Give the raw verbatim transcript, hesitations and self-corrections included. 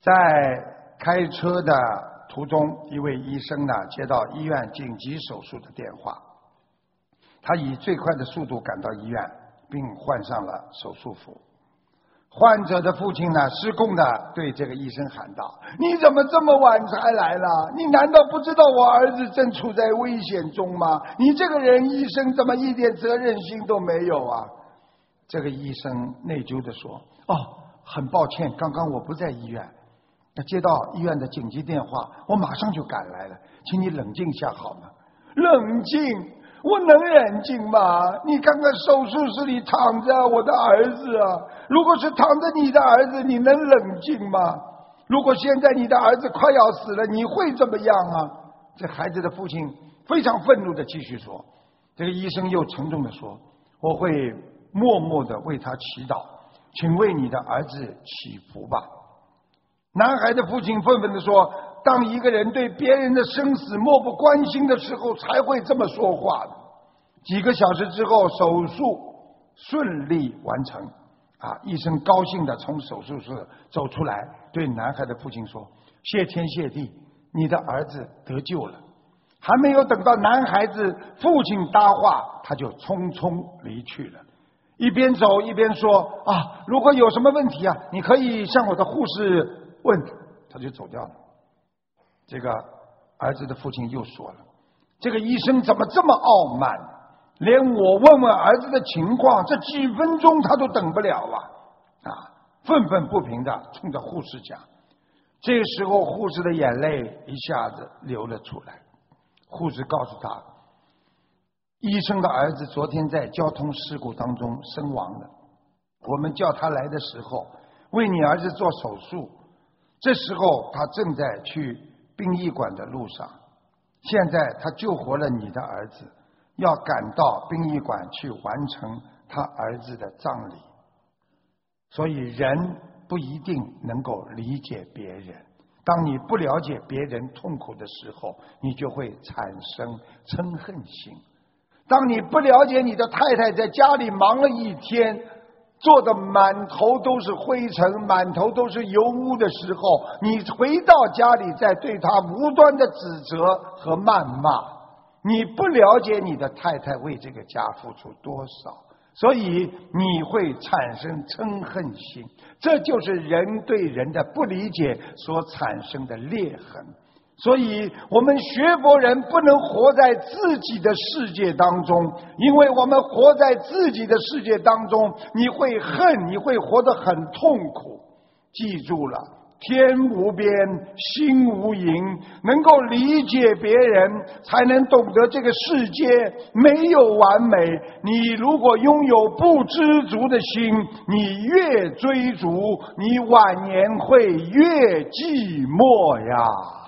在开车的途中，一位医生呢接到医院紧急手术的电话，他以最快的速度赶到医院，并换上了手术服。患者的父亲呢，失控的对这个医生喊道：“你怎么这么晚才来了？你难道不知道我儿子正处在危险中吗？你这个人医生怎么一点责任心都没有啊？”这个医生内疚地说：“哦，很抱歉，刚刚我不在医院。那接到医院的紧急电话，我马上就赶来了，请你冷静一下好吗？”冷静？我能冷静吗？你看看手术室里躺着我的儿子啊！如果是躺着你的儿子，你能冷静吗？如果现在你的儿子快要死了，你会怎么样啊？这孩子的父亲非常愤怒地继续说。这个医生又沉重地说：“我会默默地为他祈祷，请为你的儿子祈福吧。”男孩的父亲愤愤地说：“当一个人对别人的生死漠不关心的时候，才会这么说话的。”几个小时之后，手术顺利完成。啊，医生高兴地从手术室走出来，对男孩的父亲说：“谢天谢地，你的儿子得救了。”还没有等到男孩子父亲搭话，他就匆匆离去了。一边走一边说：“啊，如果有什么问题啊，你可以向我的护士问。”他就走掉了。这个儿子的父亲又说了：“这个医生怎么这么傲慢，连我问问儿子的情况，这几分钟他都等不了啊！”啊，愤愤不平的冲着护士讲。这个时候，护士的眼泪一下子流了出来。护士告诉他，医生的儿子昨天在交通事故当中身亡了。我们叫他来的时候，为你儿子做手术，这时候他正在去殡仪馆的路上。现在他救活了你的儿子，要赶到殡仪馆去完成他儿子的葬礼。所以人不一定能够理解别人。当你不了解别人痛苦的时候，你就会产生嗔恨心。当你不了解你的太太在家里忙了一天，做的满头都是灰尘，满头都是油污的时候，你回到家里再对她无端的指责和谩骂，你不了解你的太太为这个家付出多少，所以你会产生嗔恨心。这就是人对人的不理解所产生的裂痕。所以我们学佛人不能活在自己的世界当中，因为我们活在自己的世界当中，你会恨，你会活得很痛苦。记住了，天无边，心无垠，能够理解别人，才能懂得这个世界没有完美。你如果拥有不知足的心，你越追逐，你晚年会越寂寞呀。